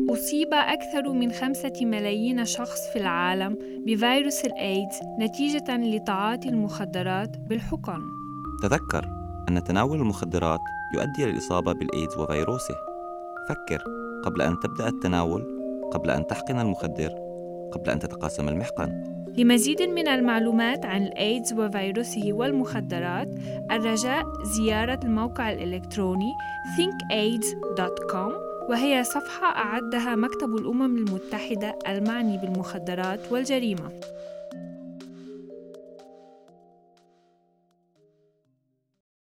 أصيب أكثر من 5 ملايين شخص في العالم بفيروس الإيدز نتيجة لتعاطي المخدرات بالحقن. تذكر أن تناول المخدرات يؤدي للإصابة بالإيدز وفيروسه. فكر قبل أن تبدأ التناول، قبل أن تحقن المخدر، قبل أن تتقاسم المحقن. لمزيد من المعلومات عن الإيدز وفيروسه والمخدرات، الرجاء زيارة الموقع الإلكتروني thinkaids.com، وهي صفحة أعدها مكتب الأمم المتحدة المعني بالمخدرات والجريمة.